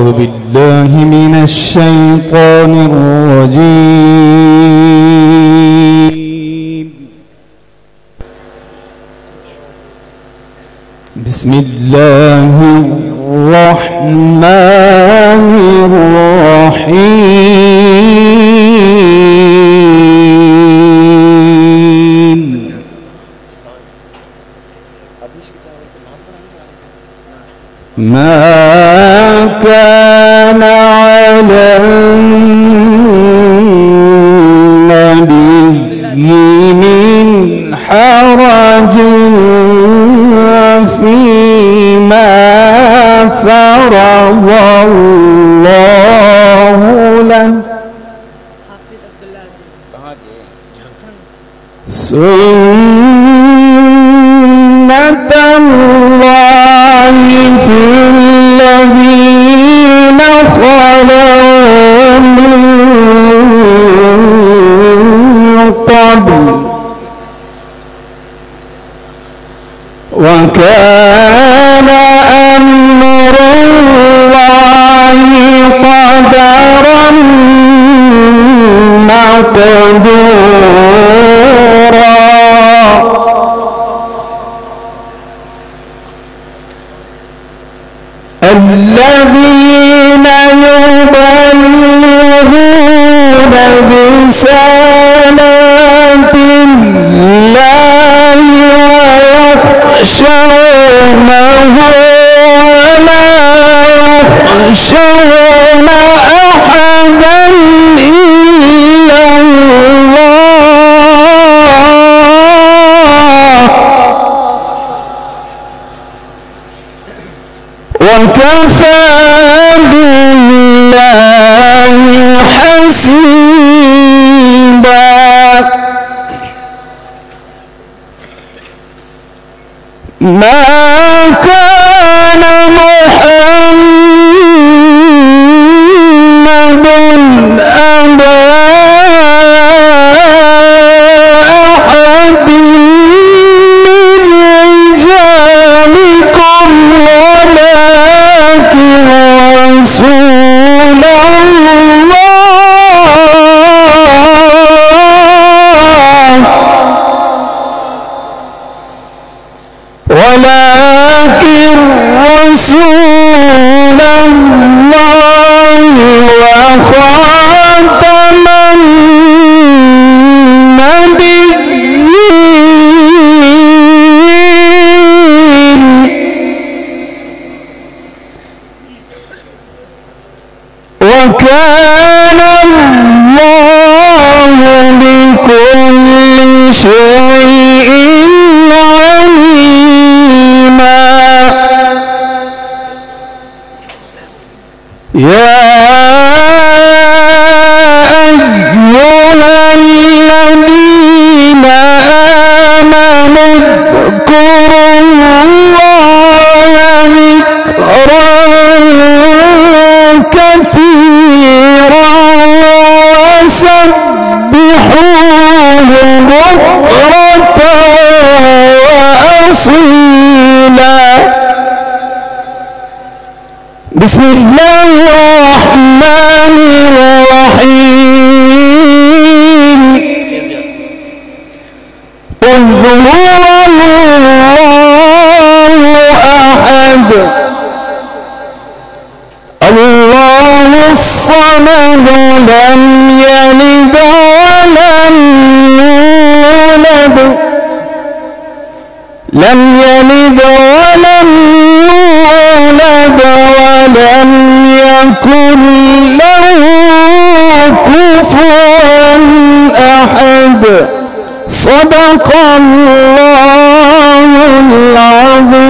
أعوذ بالله من الشيطان الرجيم. بسم الله الرحمن الرحيم. ما كان على النبي من حرج فيما فرض الله له سنة الله في الذين خلوا من قبل وكان أمر الله قدرا مقدورا. الذين يبلغون رسالات الله ويخشونه ولا يخشون أحدا إلا الله وكفى بالله حسيبا. ما كان محمد أبا أحد من رجالكم ولكن رسول الله وخاتم النبيين. وكان الله بكل شيء عليما. يا أيها الذين آمنوا اذكروا الله ذكرا كثيرا وسبحوه بكرة وأصيلا. بسم الله الرحمن الرحيم. قل هو الله أحد الله الصمد لم يلد ولم يولد ولم يكن له كفوا أحد. صدق الله العظيم.